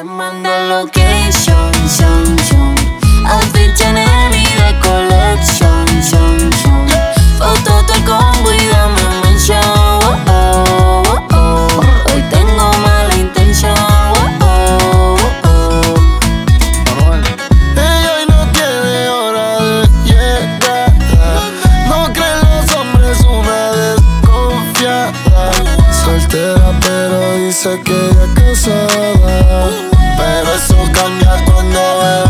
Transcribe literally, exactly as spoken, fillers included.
manda location, shon, shon. Outfit Chanel y de colección, shon, shon. Foto del combo y dame mention, oh, oh, oh, oh. Hoy tengo mala intención, oh, oh, oh, oh. Ella hoy no tiene hora de llegada. No creen los hombres, una desconfiada. Soltera pero dice que ella es casada. Pero eso cambia cuando ve